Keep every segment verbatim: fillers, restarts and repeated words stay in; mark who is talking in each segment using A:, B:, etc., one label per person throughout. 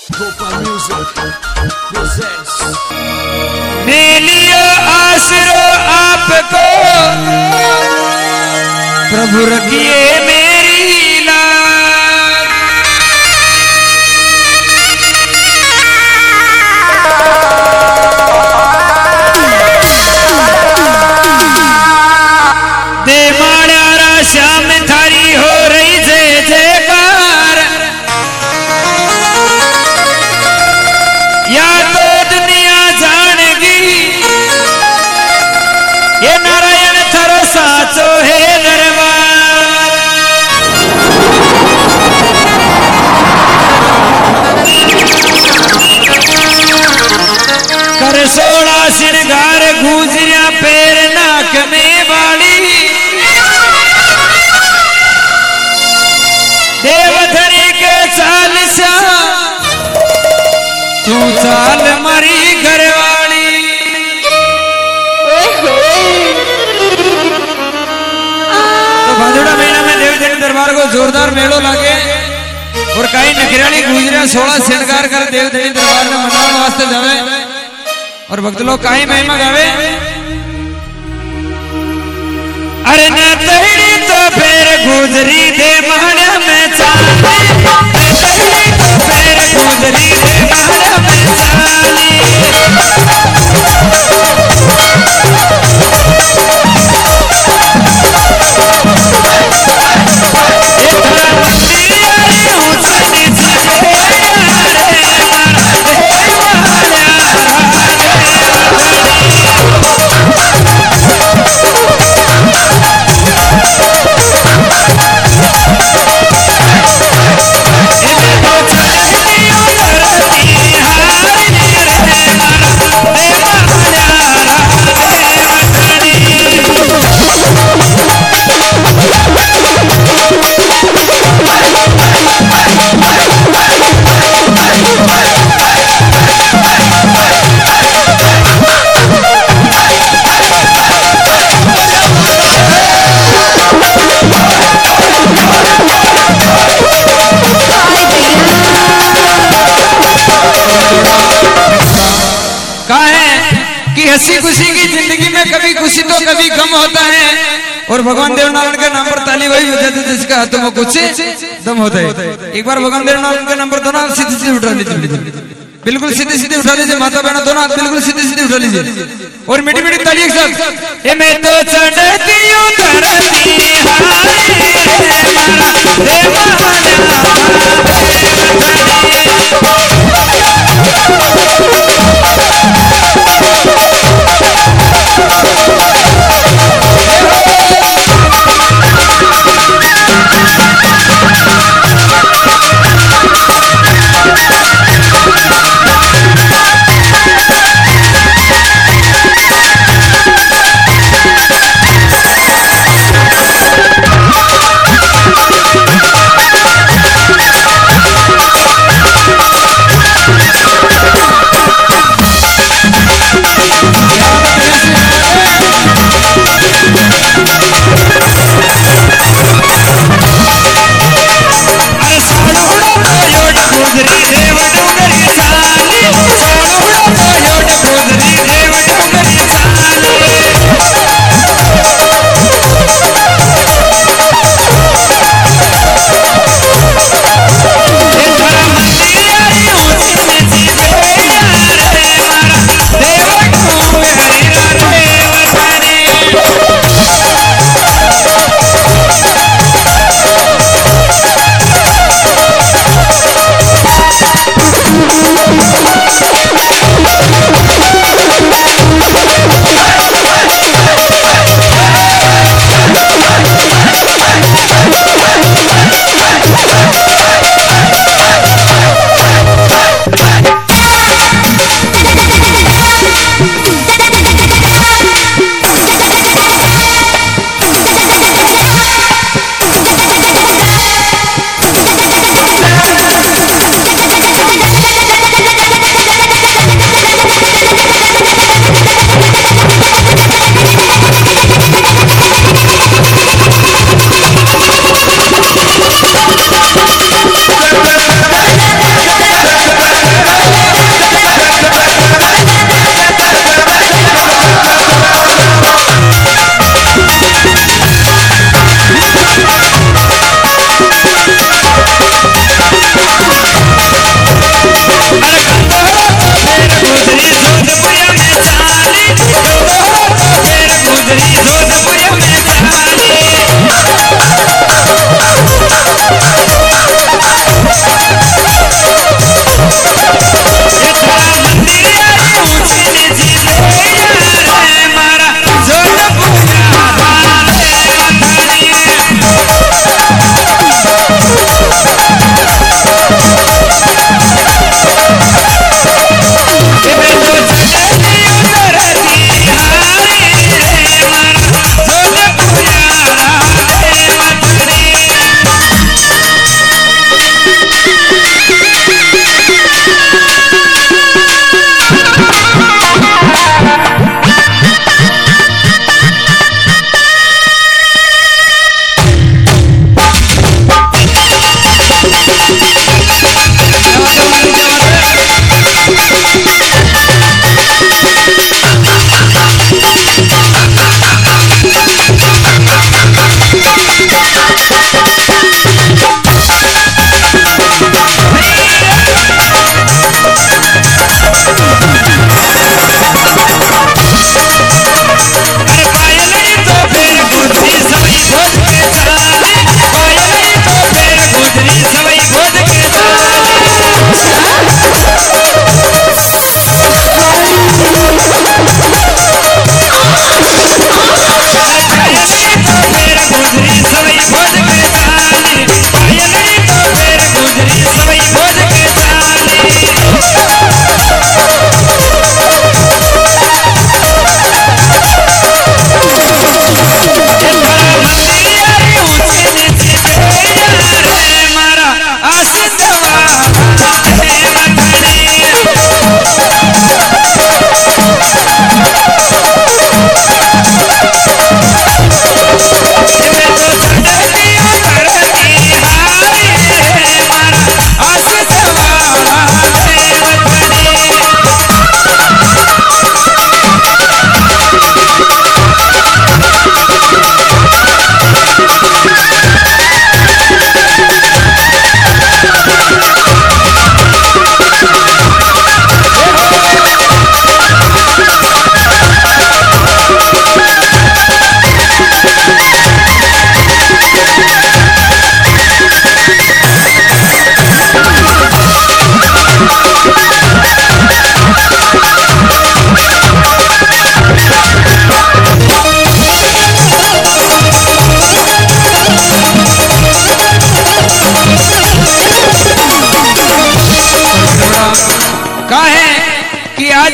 A: मिलियो आसरो आपको प्रभु रखिए मेरी लाज। दे माड़ा श्याम थारी हो रही जय जयकार। या तो दुनिया जानेगी ये नारायण थारो साचो है दरबार। कर सोड़ा श्रृंगार गुजरिया पैर नाक में बाली। देवधरी के चाल सा तू चाल मारी घरवाली। तो भादुड़ा महीना में देवी देवी दरबार को जोरदार मेलो लगे और कई नखिराली गुजरिया सोलह श्रृंगार कर देवी देवी दरबार में मनाने वास्ते जावे और भक्त लोग कई महिमा गावे। अरे न तहड़ी तो फिर गुजरी दे महड़ा में चाली। तहड़ी तो फिर गुजरी दे महड़ा में चाली। हंसी खुशी की जिंदगी में कभी खुशी तो कभी गम होता है और भगवान देवनारायण के नाम पर ताली वही हो जाती है जिसका हाथों में कुछ दम होता है। एक बार भगवान देवनारायण के नाम पर दोनों हाथ सीधे सीधे उठा लीजिए, बिल्कुल सीधे सीधे उठा लीजिए। माता बहना दोनों हाथ बिल्कुल सीधे सीधे उठा लीजिए और मीठी मीठी ताली एक साथ। ये मैं तो चढ़ती हूँ धरती
B: We'll be right back.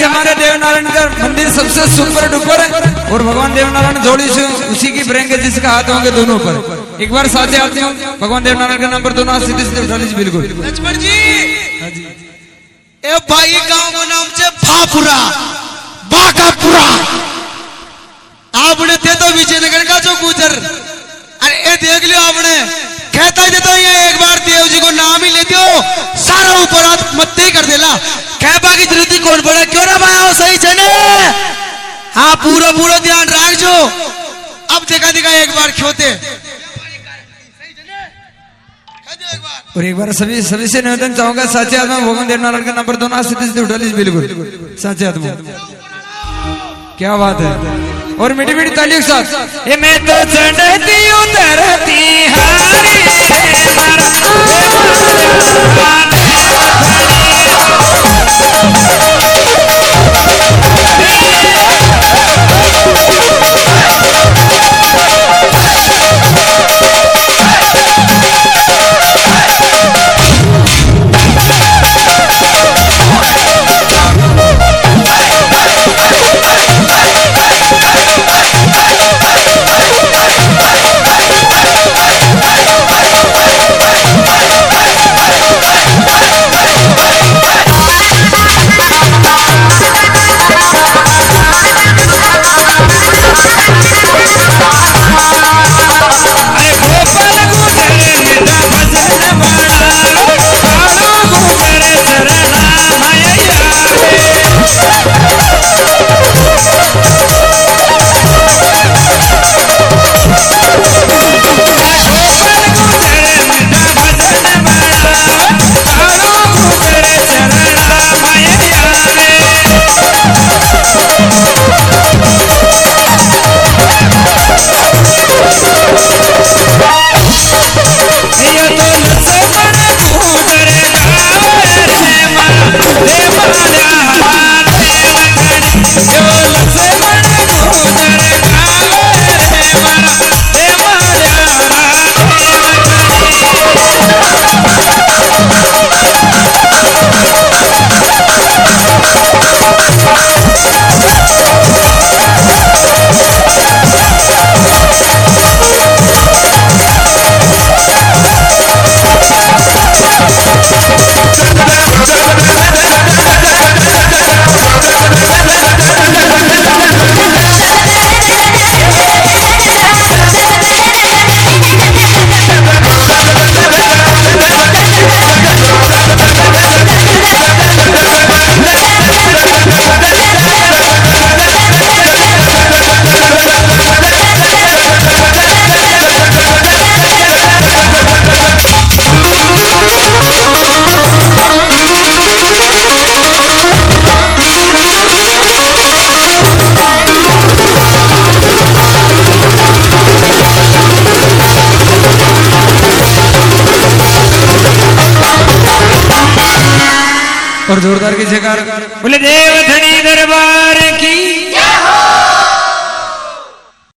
A: हमारे देवनारायण का मंदिर सबसे सुपर डुपर है और भगवान देवनारायण जोड़ी से उसी की ब्रेंगे जिसका हाथ होंगे दोनों पर। एक बार साथ आते हो भगवान देवनारायण का नंबर दोनों सीधे सीधे उठा लीजिए बिल्कुल।
B: लक्ष्मण जी ए भाई गांव का नाम से भापुरा बाकापुरा आपने ते तो विजयनगर का जो गुजर अरे ये देख लियो आपने कहता ही देता ये एक बार देव जी को नाम ही लेते हो सारा ऊपर हाथ मत ही कर देला कह बाकी जरूरत कौन पड़ा क्यों ना भाई हो सही चने हाँ पूरा पूरा ध्यान रख जो अब देखा देखा एक बार खोते
A: और एक बार सभी सभी से निवेदन चाहूंगा साचे आत्मा भगवान देवनारायण का नंबर दोनों सीधे सीधे उठा लीजिए बिल्कुल साचे आत्मा। क्या बात है और मीठी मीठी तालियों के साथ ये मैं तो चढ़ती उतरती हारी और जोरदार की जयकार बोले देव